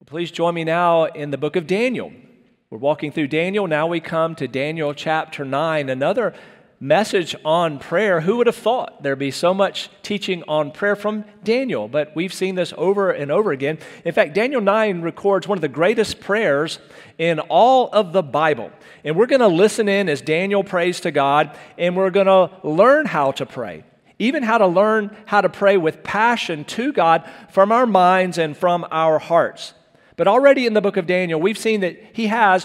Please join me now in the book of Daniel. We're walking through Daniel. Now we come to Daniel chapter 9, another message on prayer. Who would have thought there'd be so much teaching on prayer from Daniel? But we've seen this over and over again. In fact, Daniel 9 records one of the greatest prayers in all of the Bible. And we're going to listen in as Daniel prays to God, and we're going to learn how to pray. Even how to learn how to pray with passion to God from our minds and from our hearts. But already in the book of Daniel, we've seen that he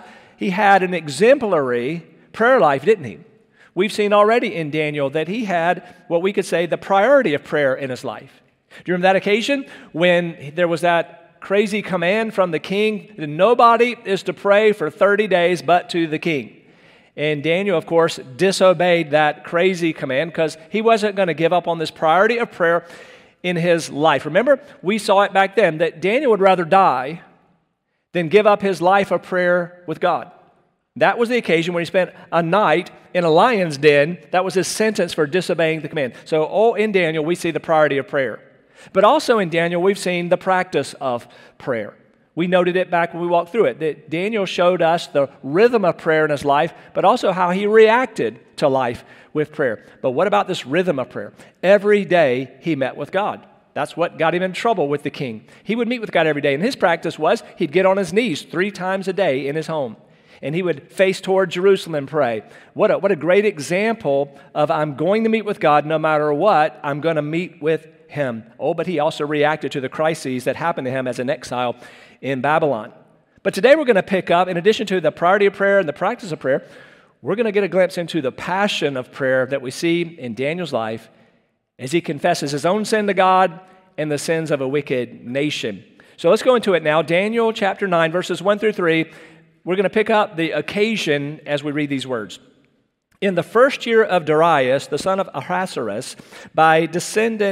had an exemplary prayer life, didn't he? We've seen already in Daniel that he had what we could say the priority of prayer in his life. Do you remember that occasion when there was that crazy command from the king that nobody is to pray for 30 days but to the king? And Daniel, of course, disobeyed that crazy command because he wasn't going to give up on this priority of prayer in his life. Remember, we saw it back then that Daniel would rather die than give up his life of prayer with God. That was the occasion when he spent a night in a lion's den. That was his sentence for disobeying the command. So in Daniel, we see the priority of prayer. But also in Daniel, we've seen the practice of prayer. We noted it back when we walked through it, that Daniel showed us the rhythm of prayer in his life, but also how he reacted to life with prayer. But what about this rhythm of prayer? Every day he met with God. That's what got him in trouble with the king. He would meet with God every day, and his practice was he'd get on his knees 3 times a day in his home, and he would face toward Jerusalem and pray. What a great example of I'm going to meet with God no matter what, I'm going to meet with him. Oh, but he also reacted to the crises that happened to him as an exile in Babylon. But today we're going to pick up, in addition to the priority of prayer and the practice of prayer, we're going to get a glimpse into the passion of prayer that we see in Daniel's life as he confesses his own sin to God and the sins of a wicked nation. So let's go into it now. Daniel chapter 9, verses 1 through 3. We're going to pick up the occasion as we read these words. In the first year of Darius, the son of Ahasuerus, by descent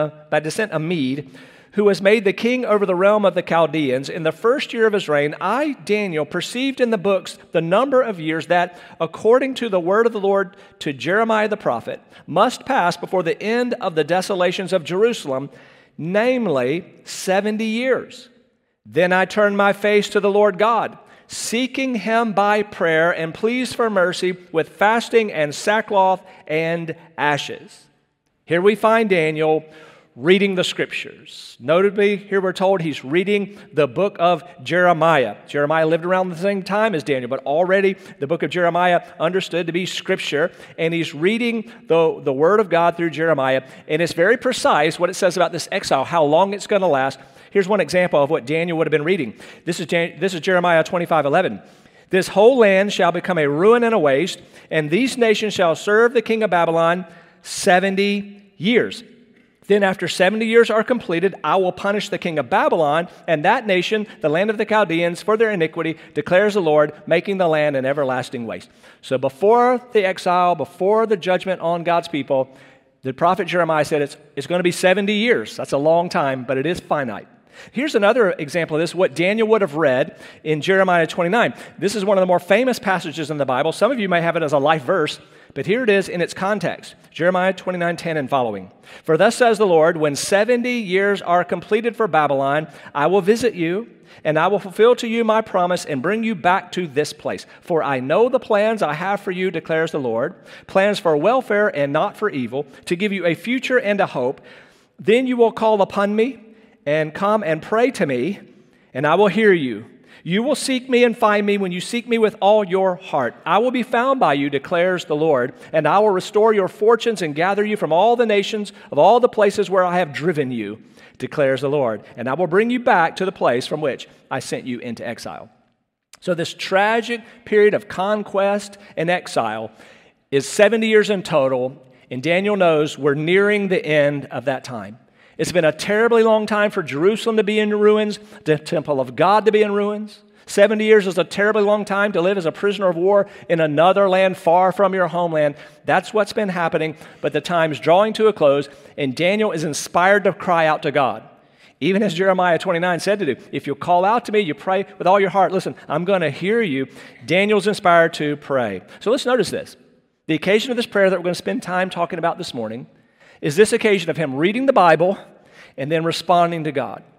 a Mede, who was made the king over the realm of the Chaldeans, in the first year of his reign, I, Daniel, perceived in the books the number of years that, according to the word of the Lord to Jeremiah the prophet, must pass before the end of the desolations of Jerusalem, namely 70 years. Then I turned my face to the Lord God, seeking him by prayer and pleas for mercy with fasting and sackcloth and ashes. Here we find Daniel reading the scriptures. Notably, here we're told he's reading the book of Jeremiah. Jeremiah lived around the same time as Daniel, but already the book of Jeremiah understood to be scripture, and he's reading the word of God through Jeremiah, and it's very precise what it says about this exile, how long it's going to last. Here's one example of what Daniel would have been reading. This is Jeremiah 25:11. This whole land shall become a ruin and a waste, and these nations shall serve the king of Babylon 70 years. Then after 70 years are completed, I will punish the king of Babylon and that nation, the land of the Chaldeans, for their iniquity, declares the Lord, making the land an everlasting waste. So before the exile, before the judgment on God's people, the prophet Jeremiah said it's going to be 70 years. That's a long time, but it is finite. Here's another example of this, what Daniel would have read in Jeremiah 29. This is one of the more famous passages in the Bible. Some of you may have it as a life verse, but here it is in its context. Jeremiah 29:10 and following. For thus says the Lord, when 70 years are completed for Babylon, I will visit you, and I will fulfill to you my promise and bring you back to this place. For I know the plans I have for you, declares the Lord, plans for welfare and not for evil, to give you a future and a hope. Then you will call upon me and come and pray to me, and I will hear you. You will seek me and find me when you seek me with all your heart. I will be found by you, declares the Lord, and I will restore your fortunes and gather you from all the nations of all the places where I have driven you, declares the Lord, and I will bring you back to the place from which I sent you into exile. So this tragic period of conquest and exile is 70 years in total, and Daniel knows we're nearing the end of that time. It's been a terribly long time for Jerusalem to be in ruins, the temple of God to be in ruins. 70 years is a terribly long time to live as a prisoner of war in another land far from your homeland. That's what's been happening, but the time's drawing to a close, and Daniel is inspired to cry out to God. Even as Jeremiah 29 said to do, if you'll call out to me, you pray with all your heart, listen, I'm going to hear you. Daniel's inspired to pray. So let's notice this. The occasion of this prayer that we're going to spend time talking about this morning is this occasion of him reading the Bible and then responding to God.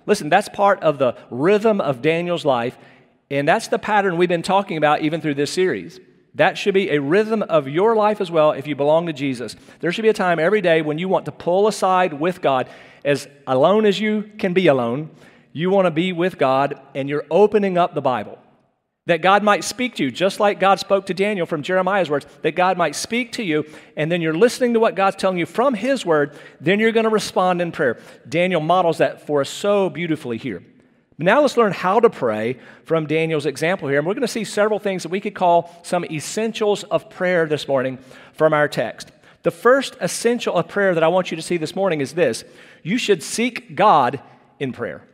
Listen, that's part of the rhythm of Daniel's life, and that's the pattern we've been talking about even through this series. That should be a rhythm of your life as well if you belong to Jesus. There should be a time every day when you want to pull aside with God, as alone as you can be alone. You want to be with God, and you're opening up the Bible. That God might speak to you, just like God spoke to Daniel from Jeremiah's words, that God might speak to you, and then you're listening to what God's telling you from His Word, then you're going to respond in prayer. Daniel models that for us so beautifully here. Now let's learn how to pray from Daniel's example here, and we're going to see several things that we could call some essentials of prayer this morning from our text. The first essential of prayer that I want you to see this morning is this: you should seek God in prayer.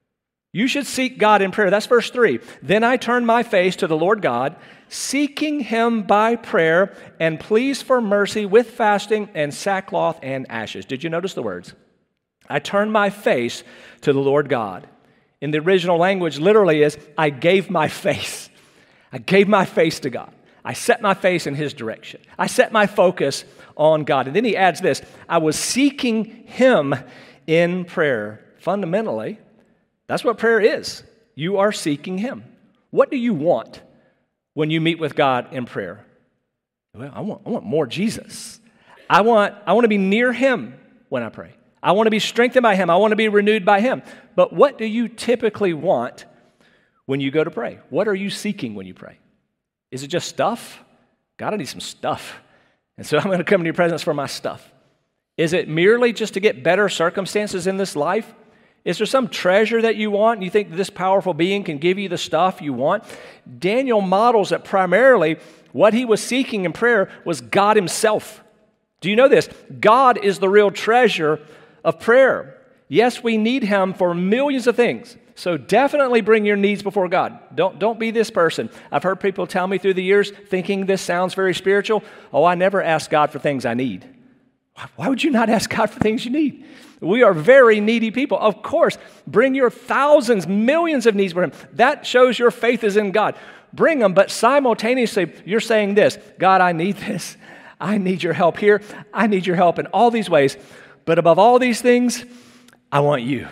You should seek God in prayer. That's verse 3. Then I turned my face to the Lord God, seeking Him by prayer and pleas for mercy with fasting and sackcloth and ashes. Did you notice the words? I turned my face to the Lord God. In the original language, literally is, I gave my face. I gave my face to God. I set my face in His direction. I set my focus on God. And then he adds this: I was seeking Him in prayer. Fundamentally, that's what prayer is. You are seeking Him. What do you want when you meet with God in prayer? Well, I want more Jesus. I want to be near Him when I pray. I want to be strengthened by Him. I want to be renewed by Him. But what do you typically want when you go to pray? What are you seeking when you pray? Is it just stuff? God, I need some stuff. And so I'm going to come into your presence for my stuff. Is it merely just to get better circumstances in this life? Is there some treasure that you want and you think this powerful being can give you the stuff you want? Daniel models that primarily what he was seeking in prayer was God Himself. Do you know this? God is the real treasure of prayer. Yes, we need Him for millions of things. So definitely bring your needs before God. Don't be this person. I've heard people tell me through the years, thinking this sounds very spiritual, oh, I never ask God for things I need. Why would you not ask God for things you need? We are very needy people. Of course, bring your thousands, millions of needs for Him. That shows your faith is in God. Bring them, but simultaneously, you're saying this: God, I need this. I need your help here. I need your help in all these ways. But above all these things, I want you.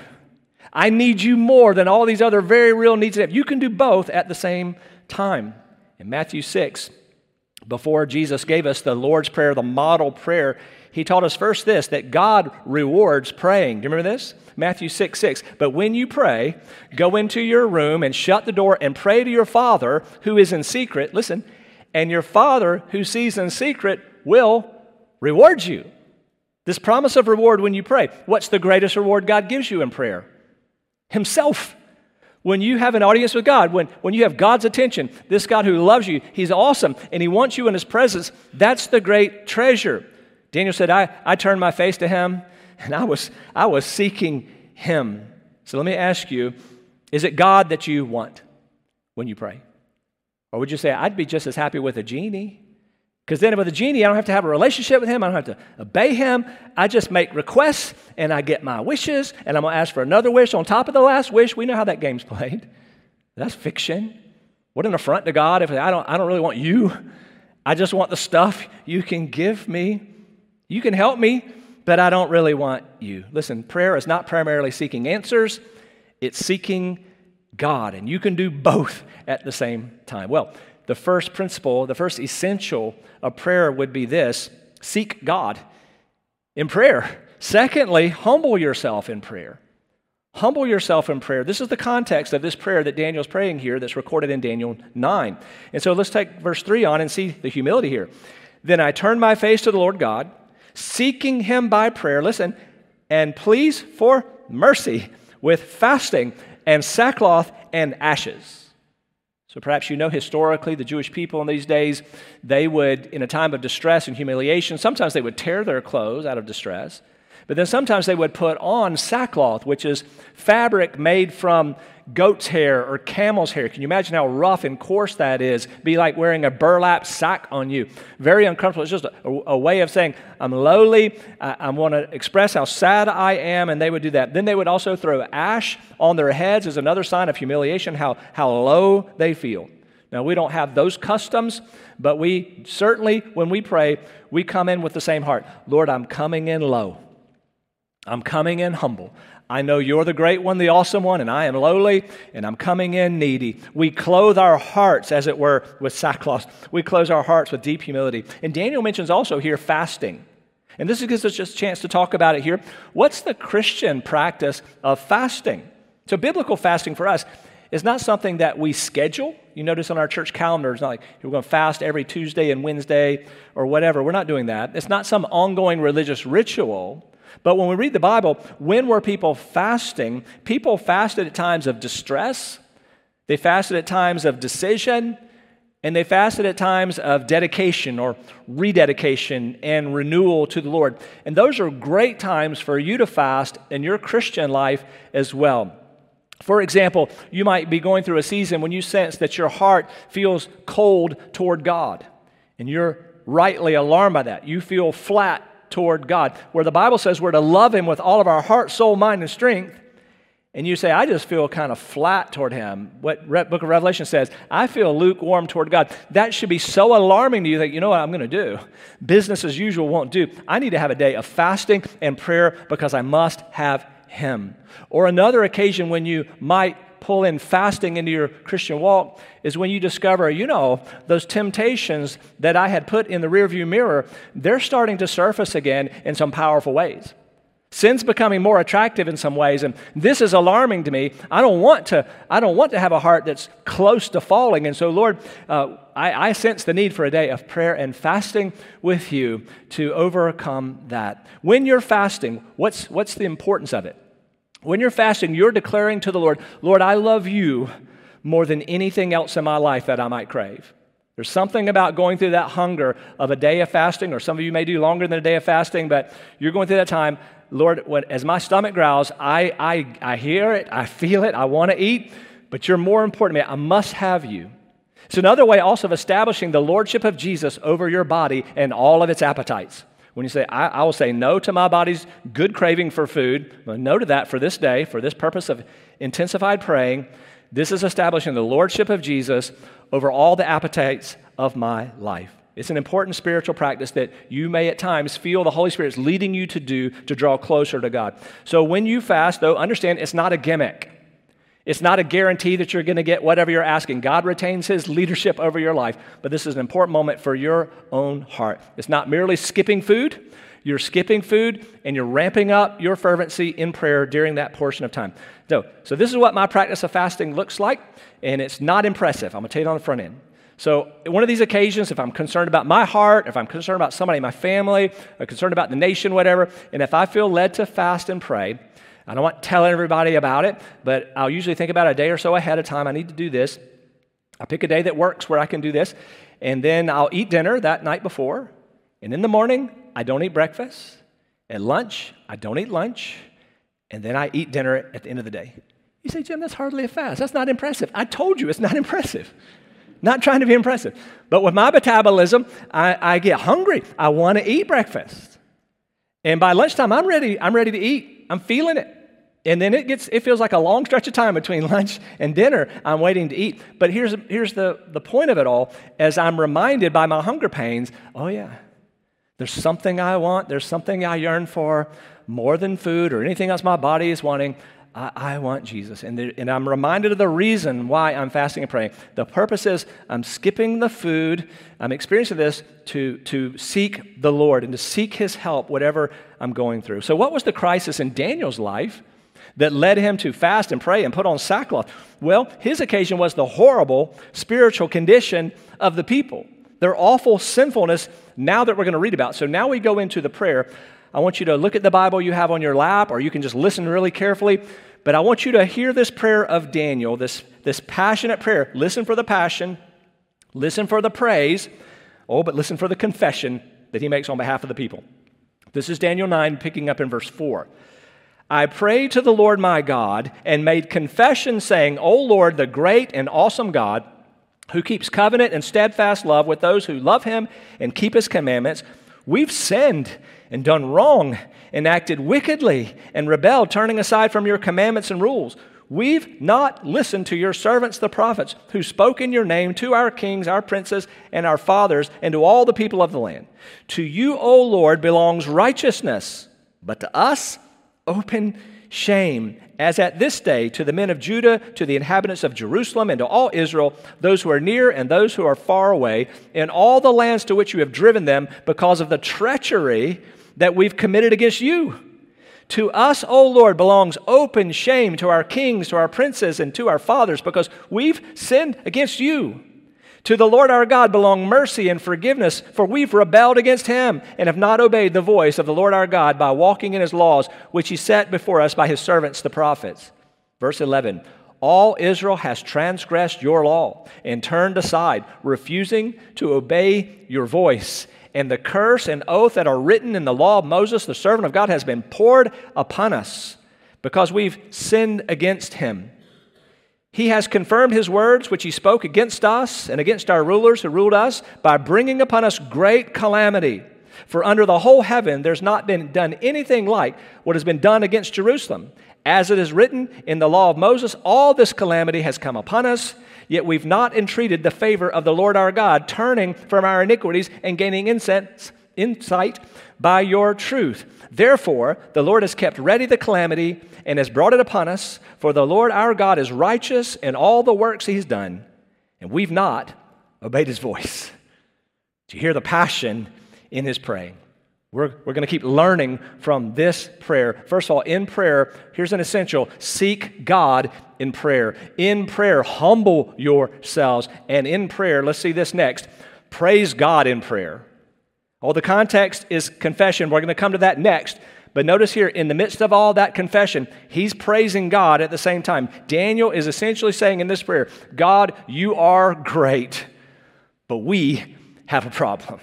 I need you more than all these other very real needs. You can do both at the same time. In Matthew 6, before Jesus gave us the Lord's Prayer, the model prayer, He taught us first this, that God rewards praying. Do you remember this? Matthew 6:6. But when you pray, go into your room and shut the door and pray to your Father who is in secret. Listen, and your Father who sees in secret will reward you. This promise of reward when you pray. What's the greatest reward God gives you in prayer? Himself. When you have an audience with God, when you have God's attention, this God who loves you, He's awesome, and He wants you in His presence, that's the great treasure. Daniel said, I turned my face to Him, and I was seeking Him. So let me ask you, is it God that you want when you pray? Or would you say, I'd be just as happy with a genie? Because then with a genie, I don't have to have a relationship with him. I don't have to obey him. I just make requests, and I get my wishes, and I'm going to ask for another wish on top of the last wish. We know how that game's played. That's fiction. What an affront to God if I don't really want you. I just want the stuff you can give me. You can help me, but I don't really want you. Listen, prayer is not primarily seeking answers. It's seeking God, and you can do both at the same time. Well, the first principle, the first essential of prayer would be this: seek God in prayer. Secondly, humble yourself in prayer. Humble yourself in prayer. This is the context of this prayer that Daniel's praying here that's recorded in Daniel 9. And so let's take verse 3 on and see the humility here. Then I turned my face to the Lord God, seeking Him by prayer, listen, and pleas for mercy with fasting and sackcloth and ashes. So perhaps you know historically the Jewish people in these days, they would, in a time of distress and humiliation, sometimes they would tear their clothes out of distress, but then sometimes they would put on sackcloth, which is fabric made from goat's hair or camel's hair. Can you imagine how rough and coarse that is? Be like wearing a burlap sack on you. Very uncomfortable. It's just a way of saying, I'm lowly, I want to express how sad I am, and they would do that. Then they would also throw ash on their heads as another sign of humiliation, how low they feel. Now, we don't have those customs, but we certainly, when we pray, we come in with the same heart. Lord, I'm coming in low. I'm coming in humble. I know you're the great one, the awesome one, and I am lowly, and I'm coming in needy. We clothe our hearts, as it were, with sackcloth. We clothe our hearts with deep humility. And Daniel mentions also here fasting. And this gives us just a chance to talk about it here. What's the Christian practice of fasting? So biblical fasting for us is not something that we schedule. You notice on our church calendar, it's not like we're going to fast every Tuesday and Wednesday or whatever. We're not doing that. It's not some ongoing religious ritual. But when we read the Bible, when were people fasting? People fasted at times of distress. They fasted at times of decision. And they fasted at times of dedication or rededication and renewal to the Lord. And those are great times for you to fast in your Christian life as well. For example, you might be going through a season when you sense that your heart feels cold toward God, and you're rightly alarmed by that. You feel flat toward God, where the Bible says we're to love Him with all of our heart, soul, mind, and strength, and you say, I just feel kind of flat toward Him. What Book of Revelation says, I feel lukewarm toward God. That should be so alarming to you that, you know what I'm going to do? Business as usual won't do. I need to have a day of fasting and prayer because I must have Him. Or another occasion when you might pull in fasting into your Christian walk is when you discover, those temptations that I had put in the rearview mirror, they're starting to surface again in some powerful ways. Sin's becoming more attractive in some ways, and this is alarming to me. I don't want to have a heart that's close to falling. And so, Lord, I sense the need for a day of prayer and fasting with you to overcome that. When you're fasting, what's the importance of it? When you're fasting, you're declaring to the Lord, Lord, I love you more than anything else in my life that I might crave. There's something about going through that hunger of a day of fasting, or some of you may do longer than a day of fasting, but you're going through that time. Lord, as my stomach growls, I hear it, I feel it, I want to eat, but you're more important to me. I must have you. It's another way also of establishing the lordship of Jesus over your body and all of its appetites. When you say, I will say no to my body's good craving for food, no to that for this day, for this purpose of intensified praying, this is establishing the lordship of Jesus over all the appetites of my life. It's an important spiritual practice that you may at times feel the Holy Spirit is leading you to do to draw closer to God. So when you fast, though, understand it's not a gimmick. It's not a guarantee that you're going to get whatever you're asking. God retains His leadership over your life, but this is an important moment for your own heart. It's not merely skipping food. You're skipping food, and you're ramping up your fervency in prayer during that portion of time. So this is what my practice of fasting looks like, and it's not impressive. I'm going to tell you that on the front end. So one of these occasions, if I'm concerned about my heart, if I'm concerned about somebody in my family, I'm concerned about the nation, whatever, and if I feel led to fast and pray, I don't want to tell everybody about it, but I'll usually think about a day or so ahead of time. I need to do this. I pick a day that works where I can do this, and then I'll eat dinner that night before. And in the morning, I don't eat breakfast. At lunch, I don't eat lunch. And then I eat dinner at the end of the day. You say, Jim, that's hardly a fast. That's not impressive. I told you it's not impressive. Not trying to be impressive. But with my metabolism, I get hungry. I want to eat breakfast. And by lunchtime, I'm ready to eat. I'm feeling it. And then it feels like a long stretch of time between lunch and dinner. I'm waiting to eat. But here's the point of it all, as I'm reminded by my hunger pains, oh yeah, there's something I want, there's something I yearn for, more than food or anything else my body is wanting. I want Jesus. And I'm reminded of the reason why I'm fasting and praying. The purpose is I'm skipping the food. I'm experiencing this to seek the Lord and to seek His help, whatever I'm going through. So what was the crisis in Daniel's life that led him to fast and pray and put on sackcloth? Well, his occasion was the horrible spiritual condition of the people, their awful sinfulness now that we're going to read about. So now we go into the prayer. I want you to look at the Bible you have on your lap, or you can just listen really carefully. But I want you to hear this prayer of Daniel, this passionate prayer. Listen for the passion. Listen for the praise. Oh, but listen for the confession that he makes on behalf of the people. This is Daniel 9, picking up in verse 4. I prayed to the Lord my God and made confession saying, O Lord, the great and awesome God, who keeps covenant and steadfast love with those who love Him and keep His commandments, we've sinned and done wrong and acted wickedly and rebelled, turning aside from your commandments and rules. We've not listened to your servants, the prophets, who spoke in your name to our kings, our princes, and our fathers, and to all the people of the land. To you, O Lord, belongs righteousness, but to us, open shame, as at this day, to the men of Judah, to the inhabitants of Jerusalem, and to all Israel, those who are near and those who are far away, in all the lands to which you have driven them, because of the treachery that we've committed against you. To us, O Lord, belongs open shame, to our kings, to our princes, and to our fathers, because we've sinned against you. To the Lord our God belong mercy and forgiveness, for we've rebelled against him and have not obeyed the voice of the Lord our God by walking in his laws, which he set before us by his servants the prophets. Verse 11, all Israel has transgressed your law and turned aside, refusing to obey your voice. And the curse and oath that are written in the law of Moses, the servant of God, has been poured upon us because we've sinned against him. He has confirmed his words, which he spoke against us and against our rulers who ruled us, by bringing upon us great calamity. For under the whole heaven there's not been done anything like what has been done against Jerusalem. As it is written in the law of Moses, all this calamity has come upon us, yet we've not entreated the favor of the Lord our God, turning from our iniquities and gaining insight by your truth. Therefore, the Lord has kept ready the calamity and has brought it upon us, for the Lord our God is righteous in all the works he's done, and we've not obeyed his voice. Do you hear the passion in his praying? We're going to keep learning from this prayer. First of all, in prayer, here's an essential: seek God in prayer. In prayer, humble yourselves. And in prayer, let's see this next, praise God in prayer. Oh, the context is confession. We're going to come to that next. But notice here, in the midst of all that confession, he's praising God at the same time. Daniel is essentially saying in this prayer, God, you are great, but we have a problem.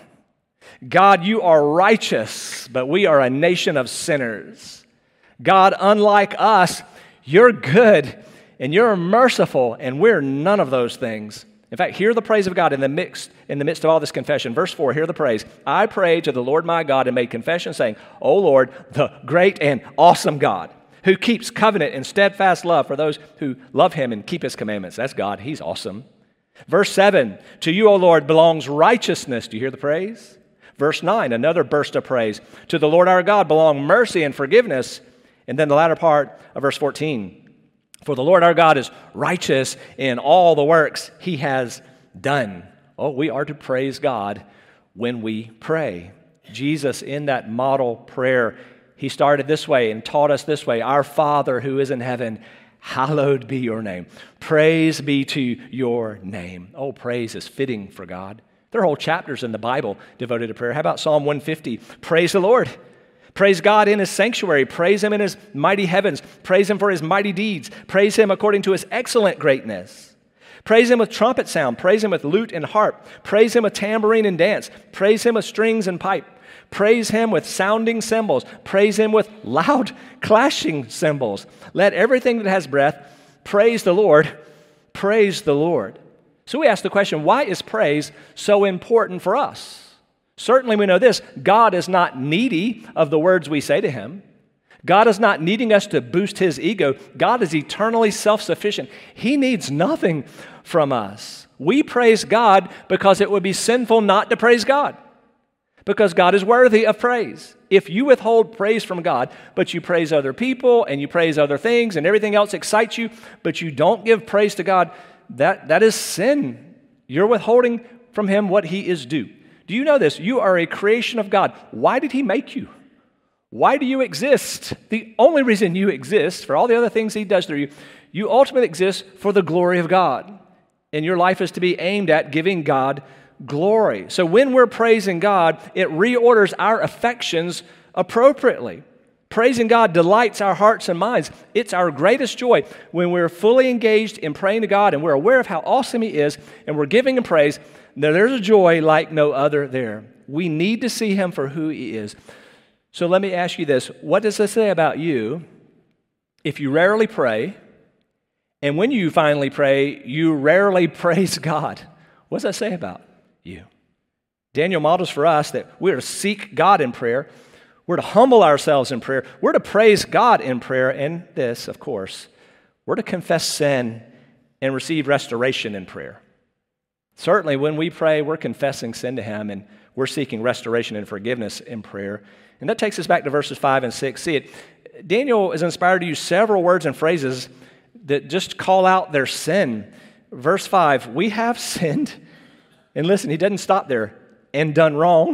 God, you are righteous, but we are a nation of sinners. God, unlike us, you're good and you're merciful, and we're none of those things. In fact, hear the praise of God in the midst of all this confession. Verse 4, hear the praise. I prayed to the Lord my God and made confession, saying, O Lord, the great and awesome God, who keeps covenant and steadfast love for those who love him and keep his commandments. That's God. He's awesome. Verse 7, to you, O Lord, belongs righteousness. Do you hear the praise? Verse 9, another burst of praise. To the Lord our God belong mercy and forgiveness. And then the latter part of verse 14, for the Lord our God is righteous in all the works he has done. Oh, we are to praise God when we pray. Jesus, in that model prayer, he started this way and taught us this way: Our Father who is in heaven, hallowed be your name. Praise be to your name. Oh, praise is fitting for God. There are whole chapters in the Bible devoted to prayer. How about Psalm 150? Praise the Lord. Praise God in his sanctuary. Praise him in his mighty heavens. Praise him for his mighty deeds. Praise him according to his excellent greatness. Praise him with trumpet sound. Praise him with lute and harp. Praise him with tambourine and dance. Praise him with strings and pipe. Praise him with sounding cymbals. Praise him with loud clashing cymbals. Let everything that has breath praise the Lord. Praise the Lord. So we ask the question, why is praise so important for us? Certainly we know this: God is not needy of the words we say to him. God is not needing us to boost his ego. God is eternally self-sufficient. He needs nothing from us. We praise God because it would be sinful not to praise God, because God is worthy of praise. If you withhold praise from God, but you praise other people and you praise other things and everything else excites you, but you don't give praise to God, that is sin. You're withholding from him what he is due. Do you know this? You are a creation of God. Why did he make you? Why do you exist? The only reason you exist, for all the other things he does through you, you ultimately exist for the glory of God. And your life is to be aimed at giving God glory. So when we're praising God, it reorders our affections appropriately. Praising God delights our hearts and minds. It's our greatest joy when we're fully engaged in praying to God and we're aware of how awesome he is and we're giving him praise. Now, there's a joy like no other there. We need to see him for who he is. So let me ask you this. What does this say about you if you rarely pray, and when you finally pray, you rarely praise God? What does that say about you? Daniel models for us that we're to seek God in prayer. We're to humble ourselves in prayer. We're to praise God in prayer. And this, of course, we're to confess sin and receive restoration in prayer. Certainly, when we pray, we're confessing sin to him, and we're seeking restoration and forgiveness in prayer. And that takes us back to verses 5 and 6. See it, Daniel is inspired to use several words and phrases that just call out their sin. Verse 5, we have sinned, and listen, he doesn't stop there, and done wrong,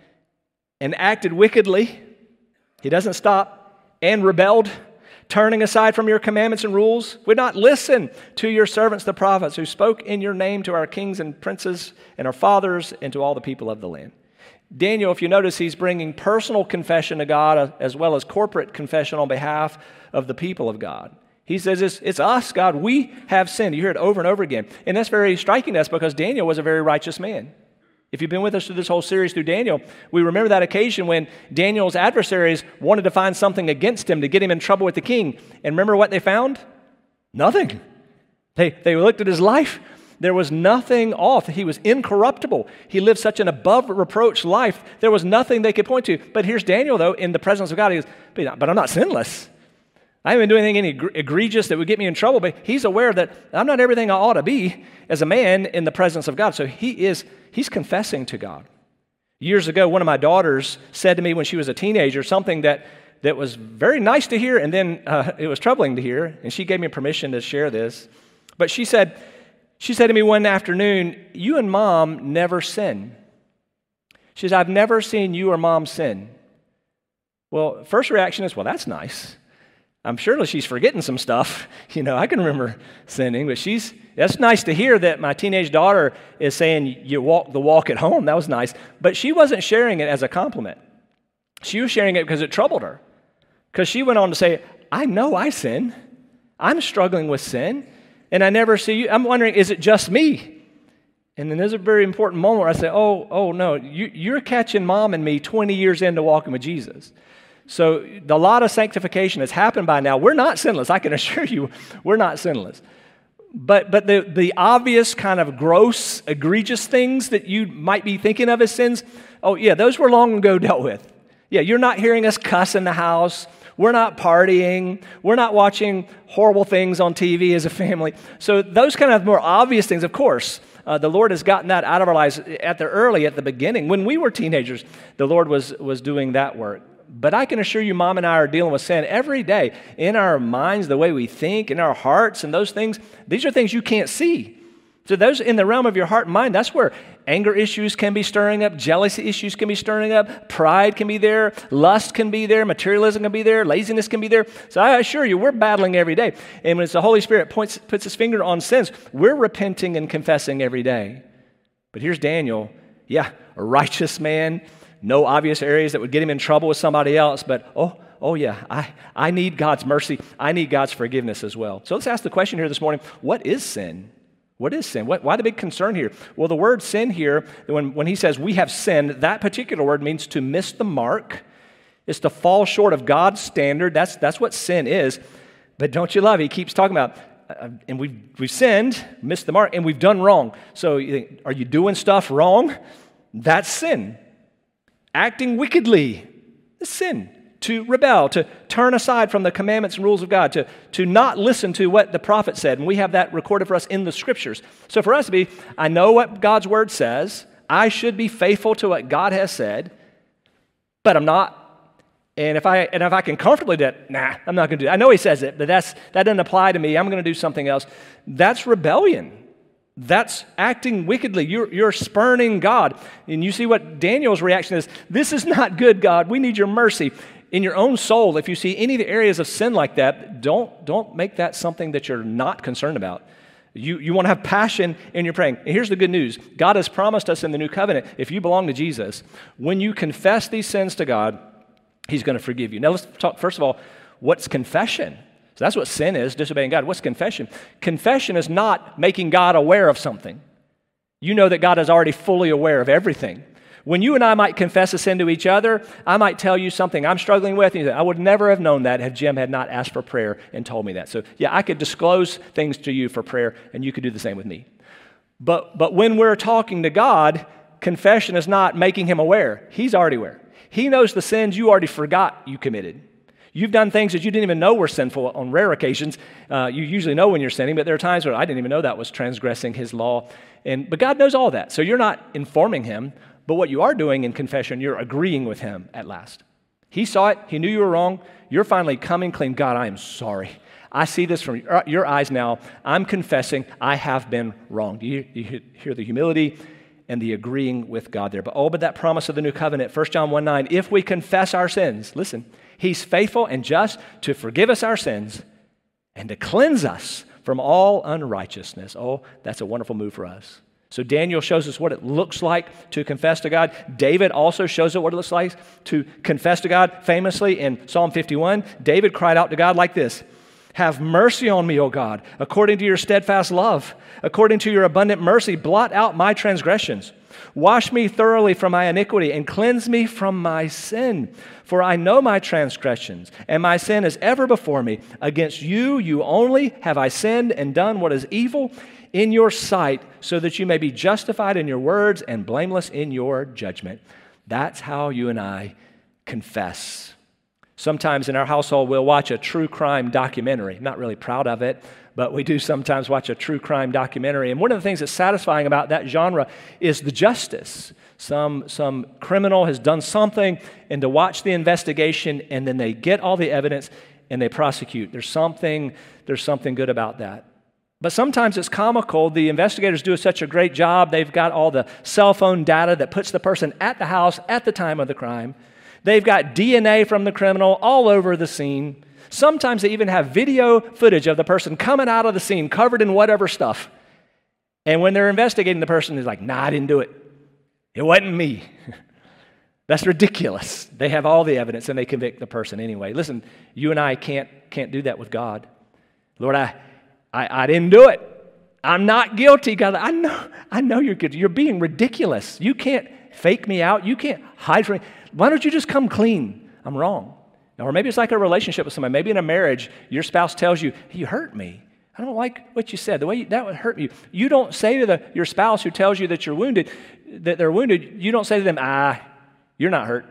and acted wickedly. He doesn't stop, and rebelled, turning aside from your commandments and rules, would not listen to your servants the prophets, who spoke in your name to our kings and princes and our fathers and to all the people of the land. Daniel, if you notice, he's bringing personal confession to God as well as corporate confession on behalf of the people of God. He says, it's us, God, we have sinned. You hear it over and over again. And that's very striking to us because Daniel was a very righteous man. If you've been with us through this whole series through Daniel, we remember that occasion when Daniel's adversaries wanted to find something against him to get him in trouble with the king. And remember what they found? Nothing. They looked at his life. There was nothing off. He was incorruptible. He lived such an above-reproach life. There was nothing they could point to. But here's Daniel, though, in the presence of God. He goes, but I'm not sinless. I haven't been doing anything any egregious that would get me in trouble. But he's aware that I'm not everything I ought to be as a man in the presence of God. So he's confessing to God. Years ago, one of my daughters said to me when she was a teenager something that was very nice to hear, and then it was troubling to hear, and she gave me permission to share this. But she said to me one afternoon, you and Mom never sin. She says, I've never seen you or Mom sin. Well, first reaction is, well, that's nice. I'm sure she's forgetting some stuff. I can remember sinning, but that's nice to hear that my teenage daughter is saying you walk the walk at home. That was nice. But she wasn't sharing it as a compliment. She was sharing it because it troubled her. Because she went on to say, I know I sin. I'm struggling with sin, and I never see you. I'm wondering, is it just me? And then there's a very important moment where I say, oh no, you're catching Mom and me 20 years into walking with Jesus. So a lot of sanctification has happened by now. We're not sinless. I can assure you, we're not sinless. But the obvious kind of gross, egregious things that you might be thinking of as sins, oh yeah, those were long ago dealt with. Yeah, you're not hearing us cuss in the house. We're not partying. We're not watching horrible things on TV as a family. So those kind of more obvious things, of course, the Lord has gotten that out of our lives at the beginning. When we were teenagers, the Lord was doing that work. But I can assure you, Mom and I are dealing with sin every day in our minds, the way we think, in our hearts, and those things. These are things you can't see. So those in the realm of your heart and mind, that's where anger issues can be stirring up, jealousy issues can be stirring up, pride can be there, lust can be there, materialism can be there, laziness can be there. So I assure you, we're battling every day. And when it's the Holy Spirit puts his finger on sins, we're repenting and confessing every day. But here's Daniel, a righteous man. No obvious areas that would get him in trouble with somebody else, but I need God's mercy. I need God's forgiveness as well. So let's ask the question here this morning, what is sin? What is sin? Why the big concern here? Well, the word sin here, when he says we have sinned, that particular word means to miss the mark. It's to fall short of God's standard. That's what sin is. But don't you love it? He keeps talking about, and we've sinned, missed the mark, and we've done wrong. So you think, are you doing stuff wrong? That's sin. Acting wickedly is sin. To rebel, to turn aside from the commandments and rules of God, to not listen to what the prophet said. And we have that recorded for us in the scriptures. So for us to be, I know what God's word says. I should be faithful to what God has said, but I'm not. And if I can comfortably do that, I'm not going to do that. I know he says it, but that doesn't apply to me. I'm going to do something else. That's rebellion. That's acting wickedly. You're spurning God. And you see what Daniel's reaction is. This is not good, God. We need your mercy. In your own soul, if you see any of the areas of sin like that, don't make that something that you're not concerned about. You want to have passion in your praying. And here's the good news. God has promised us in the new covenant, if you belong to Jesus, when you confess these sins to God, he's going to forgive you. Now let's talk, first of all, what's confession? So that's what sin is, disobeying God. What's confession? Confession is not making God aware of something. You know that God is already fully aware of everything. When you and I might confess a sin to each other, I might tell you something I'm struggling with, and you say, I would never have known that if Jim had not asked for prayer and told me that. So I could disclose things to you for prayer, and you could do the same with me. But when we're talking to God, confession is not making him aware. He's already aware. He knows the sins you already forgot you committed. You've done things that you didn't even know were sinful on rare occasions. You usually know when you're sinning, but there are times where I didn't even know that was transgressing his law. But God knows all that. So you're not informing him, but what you are doing in confession, you're agreeing with him at last. He saw it. He knew you were wrong. You're finally coming clean. God, I am sorry. I see this from your eyes now. I'm confessing I have been wrong. Do you hear the humility and the agreeing with God there? But that promise of the new covenant, 1 John 1:9, if we confess our sins, listen, He's faithful and just to forgive us our sins and to cleanse us from all unrighteousness. Oh, that's a wonderful move for us. So Daniel shows us what it looks like to confess to God. David also shows us what it looks like to confess to God. Famously in Psalm 51, David cried out to God like this, have mercy on me, O God, according to your steadfast love. According to your abundant mercy, blot out my transgressions. Wash me thoroughly from my iniquity and cleanse me from my sin. For I know my transgressions, and my sin is ever before me. Against you, you only, have I sinned and done what is evil in your sight, so that you may be justified in your words and blameless in your judgment. That's how you and I confess. Sometimes in our household, we'll watch a true crime documentary. I'm not really proud of it, but we do sometimes watch a true crime documentary. And one of the things that's satisfying about that genre is the justice. Some criminal has done something, and to watch the investigation, and then they get all the evidence and they prosecute. There's something good about that. But sometimes it's comical. The investigators do such a great job. They've got all the cell phone data that puts the person at the house at the time of the crime. They've got DNA from the criminal all over the scene. Sometimes they even have video footage of the person coming out of the scene covered in whatever stuff. And when they're investigating the person, they're like, nah, I didn't do it. It wasn't me. That's ridiculous. They have all the evidence and they convict the person anyway. Listen, you and I can't do that with God. Lord, I didn't do it. I'm not guilty. God, I know you're guilty. You're being ridiculous. You can't fake me out. You can't hide from me. Why don't you just come clean? I'm wrong. Or maybe it's like a relationship with somebody. Maybe in a marriage, your spouse tells you, you hurt me. I don't like what you said. That would hurt you. You don't say to your spouse who tells you that you're wounded, that they're wounded, you don't say to them, you're not hurt.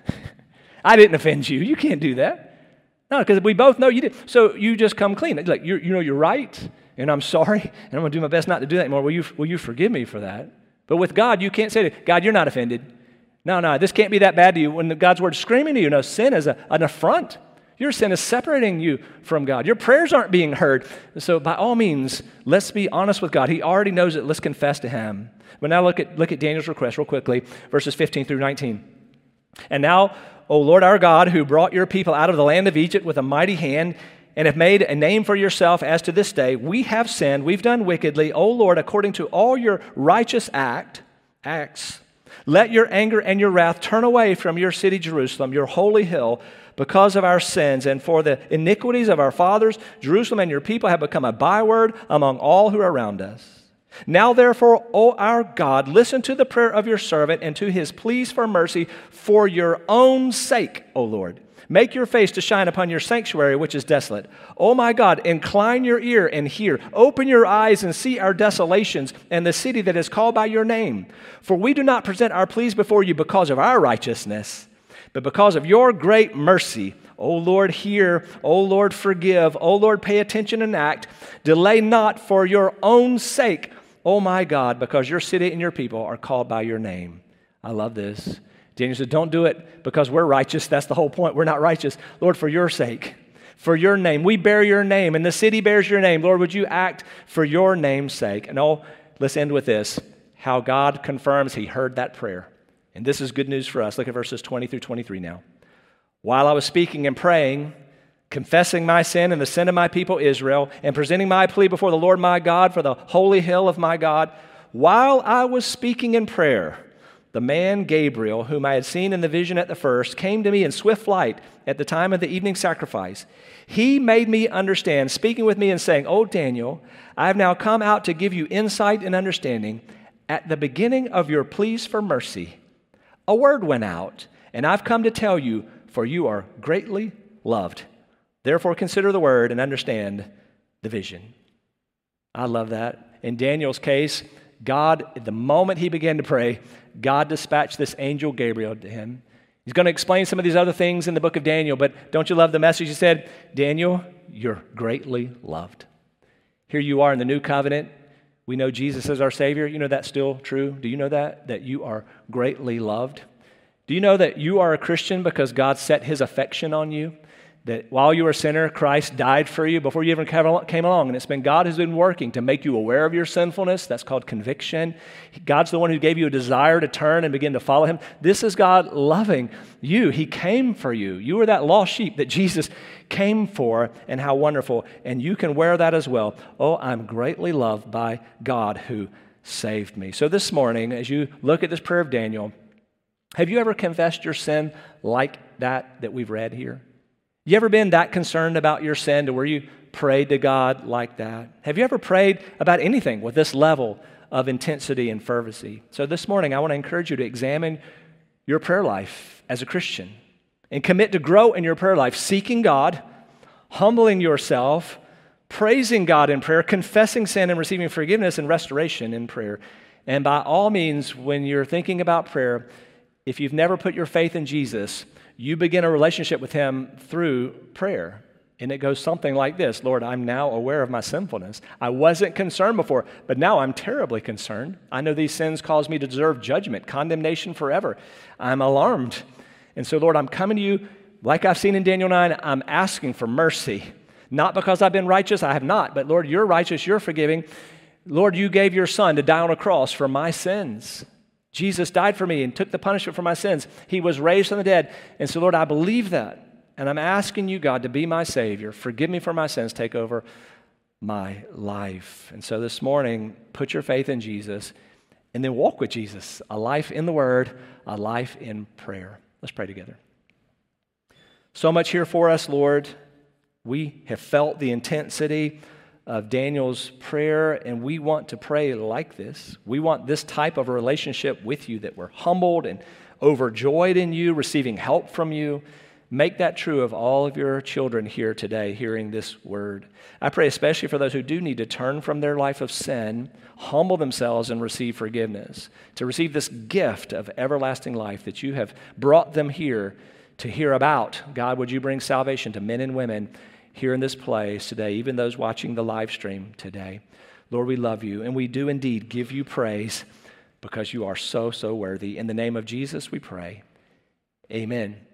I didn't offend you. You can't do that. No, because we both know you did. So you just come clean. Like, you know you're right, and I'm sorry, and I'm going to do my best not to do that anymore. Will you forgive me for that? But with God, you can't say to God, you're not offended. No, this can't be that bad to you. When God's word's screaming to you, no, sin is an affront. Your sin is separating you from God. Your prayers aren't being heard. So by all means, let's be honest with God. He already knows it. Let's confess to Him. But now look at Daniel's request real quickly, verses 15 through 19. And now, O Lord our God, who brought your people out of the land of Egypt with a mighty hand and have made a name for yourself as to this day, we have sinned, we've done wickedly. O Lord, according to all your righteous acts, let your anger and your wrath turn away from your city Jerusalem, your holy hill, because of our sins and for the iniquities of our fathers. Jerusalem and your people have become a byword among all who are around us. Now therefore, O our God, listen to the prayer of your servant and to his pleas for mercy for your own sake, O Lord. Make your face to shine upon your sanctuary, which is desolate. O my God, incline your ear and hear. Open your eyes and see our desolations and the city that is called by your name. For we do not present our pleas before you because of our righteousness, but because of your great mercy. O Lord, hear. O Lord, forgive. O Lord, pay attention and act. Delay not for your own sake, O my God, because your city and your people are called by your name. I love this. Daniel said, don't do it because we're righteous. That's the whole point. We're not righteous. Lord, for your sake, for your name. We bear your name, and the city bears your name. Lord, would you act for your name's sake? And let's end with this, how God confirms He heard that prayer. And this is good news for us. Look at verses 20 through 23 now. While I was speaking and praying, confessing my sin and the sin of my people Israel, and presenting my plea before the Lord my God for the holy hill of my God, while I was speaking in prayer, the man Gabriel, whom I had seen in the vision at the first, came to me in swift flight at the time of the evening sacrifice. He made me understand, speaking with me and saying, O Daniel, I have now come out to give you insight and understanding. At the beginning of your pleas for mercy, a word went out, and I've come to tell you, for you are greatly loved. Therefore consider the word and understand the vision. I love that. In Daniel's case, God, at the moment he began to pray, God dispatched this angel Gabriel to him. He's going to explain some of these other things in the book of Daniel, but don't you love the message? He said, Daniel, you're greatly loved. Here you are in the new covenant. We know Jesus is our Savior. You know that's still true? Do you know that? That you are greatly loved? Do you know that you are a Christian because God set his affection on you? That while you were a sinner, Christ died for you before you even came along. And it's been God who's been working to make you aware of your sinfulness. That's called conviction. God's the one who gave you a desire to turn and begin to follow him. This is God loving you. He came for you. You were that lost sheep that Jesus came for, and how wonderful. And you can wear that as well. Oh, I'm greatly loved by God who saved me. So this morning, as you look at this prayer of Daniel, have you ever confessed your sin like that we've read here? You ever been that concerned about your sin to where you prayed to God like that? Have you ever prayed about anything with this level of intensity and fervency? So this morning, I want to encourage you to examine your prayer life as a Christian and commit to grow in your prayer life, seeking God, humbling yourself, praising God in prayer, confessing sin and receiving forgiveness and restoration in prayer. And by all means, when you're thinking about prayer, if you've never put your faith in Jesus, you begin a relationship with him through prayer. And it goes something like this: Lord, I'm now aware of my sinfulness. I wasn't concerned before, but now I'm terribly concerned. I know these sins cause me to deserve judgment, condemnation forever. I'm alarmed. And so, Lord, I'm coming to you like I've seen in Daniel 9. I'm asking for mercy. Not because I've been righteous, I have not. But Lord, you're righteous, you're forgiving. Lord, you gave your son to die on a cross for my sins. Jesus died for me and took the punishment for my sins. He was raised from the dead. And so, Lord, I believe that. And I'm asking you, God, to be my Savior. Forgive me for my sins. Take over my life. And so this morning, put your faith in Jesus and then walk with Jesus. A life in the Word, a life in prayer. Let's pray together. So much here for us, Lord. We have felt the intensity of Daniel's prayer, and we want to pray like this. We want this type of a relationship with you, that we're humbled and overjoyed in you, receiving help from you. Make that true of all of your children here today, hearing this word. I pray especially for those who do need to turn from their life of sin, humble themselves, and receive forgiveness, to receive this gift of everlasting life that you have brought them here to hear about. God, would you bring salvation to men and women here in this place today, even those watching the live stream today. Lord, we love you, and we do indeed give you praise because you are so, so worthy. In the name of Jesus, we pray. Amen.